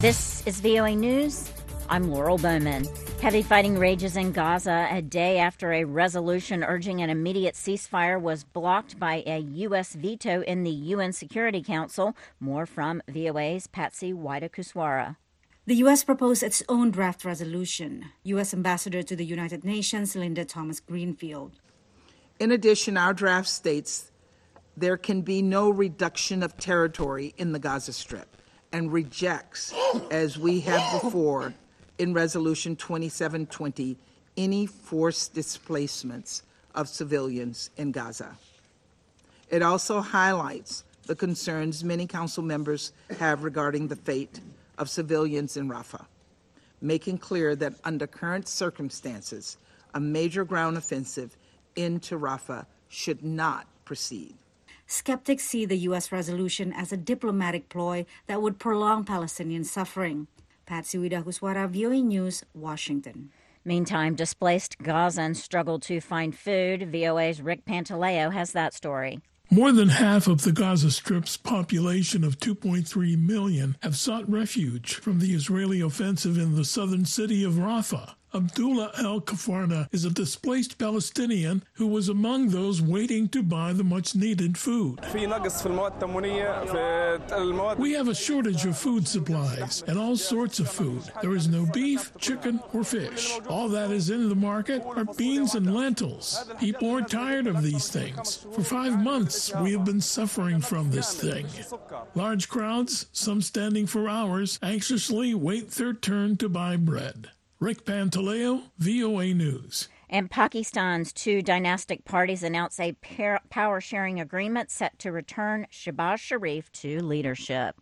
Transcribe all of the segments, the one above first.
This is VOA News. I'm Laurel Bowman. Heavy fighting rages in Gaza a day after a resolution urging an immediate ceasefire was blocked by a U.S. veto in the UN Security Council. More from VOA's Patsy Widakuswara. The U.S. proposed its own draft resolution. U.S. Ambassador to the United Nations, Linda Thomas-Greenfield. In addition, our draft states there can be no reduction of territory in the Gaza Strip and rejects, as we have before in Resolution 2720, any forced displacements of civilians in Gaza. It also highlights the concerns many council members have regarding the fate of civilians in Rafah, making clear that under current circumstances, a major ground offensive into Rafah should not proceed. Skeptics see the U.S. resolution as a diplomatic ploy that would prolong Palestinian suffering. Patsy Widakuswara, VOA News, Washington. Meantime, displaced Gazans struggle to find food. VOA's Rick Pantaleo has that story. More than half of the Gaza Strip's population of 2.3 million have sought refuge from the Israeli offensive in the southern city of Rafah. Abdullah El-Kafarna is a displaced Palestinian who was among those waiting to buy the much-needed food. We have a shortage of food supplies and all sorts of food. There is no beef, chicken, or fish. All that is in the market are beans and lentils. People are tired of these things. For 5 months, we have been suffering from this thing. Large crowds, some standing for hours, anxiously wait their turn to buy bread. Rick Pantaleo, VOA News. And Pakistan's two dynastic parties announce a power-sharing agreement set to return Shehbaz Sharif to leadership.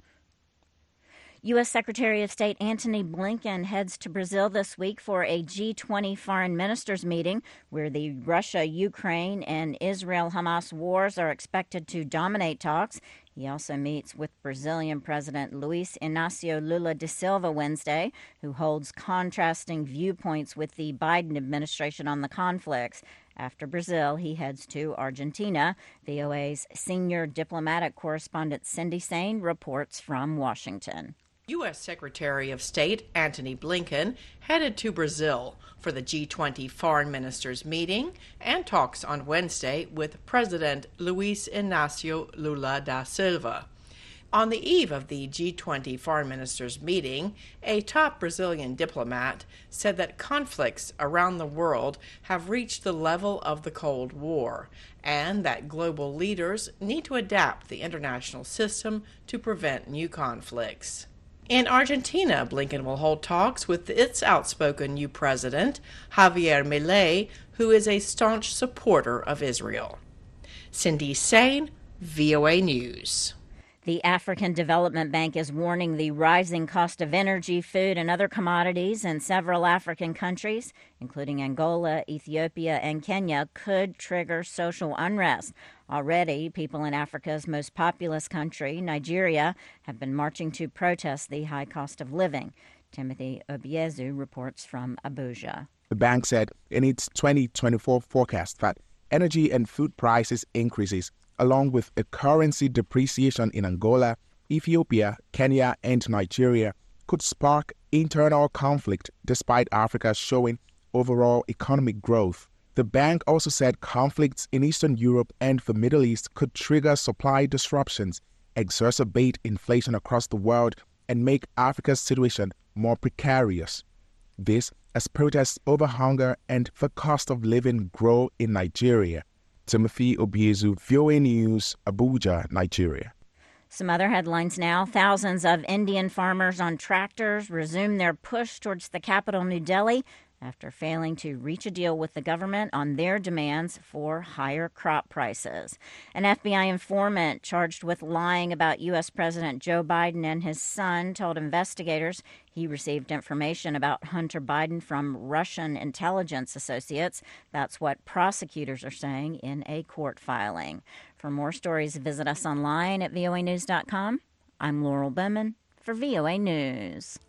U.S. Secretary of State Antony Blinken heads to Brazil this week for a G20 foreign ministers meeting where the Russia-Ukraine and Israel-Hamas wars are expected to dominate talks. He also meets with Brazilian President Luiz Inácio Lula da Silva Wednesday, who holds contrasting viewpoints with the Biden administration on the conflicts. After Brazil, he heads to Argentina. VOA's senior diplomatic correspondent Cindy Sain reports from Washington. U.S. Secretary of State Antony Blinken headed to Brazil for the G20 foreign ministers meeting and talks on Wednesday with President Luiz Inácio Lula da Silva. On the eve of the G20 foreign ministers meeting, a top Brazilian diplomat said that conflicts around the world have reached the level of the Cold War and that global leaders need to adapt the international system to prevent new conflicts. In Argentina, Blinken will hold talks with its outspoken new president, Javier Milei, who is a staunch supporter of Israel. Cindy Sain, VOA News. The African Development Bank is warning the rising cost of energy, food, and other commodities in several African countries, including Angola, Ethiopia, and Kenya, could trigger social unrest. Already, people in Africa's most populous country, Nigeria, have been marching to protest the high cost of living. Timothy Obiezu reports from Abuja. The bank said in its 2024 forecast that energy and food prices increases, along with a currency depreciation in Angola, Ethiopia, Kenya, and Nigeria, could spark internal conflict despite Africa showing overall economic growth. The bank also said conflicts in Eastern Europe and the Middle East could trigger supply disruptions, exacerbate inflation across the world, and make Africa's situation more precarious. This as protests over hunger and the cost of living grow in Nigeria. Timothy Obiezu, VOA News, Abuja, Nigeria. Some other headlines now. Thousands of Indian farmers on tractors resume their push towards the capital, New Delhi, after failing to reach a deal with the government on their demands for higher crop prices. An FBI informant charged with lying about U.S. President Joe Biden and his son told investigators he received information about Hunter Biden from Russian intelligence associates. That's what prosecutors are saying in a court filing. For more stories, visit us online at voanews.com. I'm Laurel Bowman for VOA News.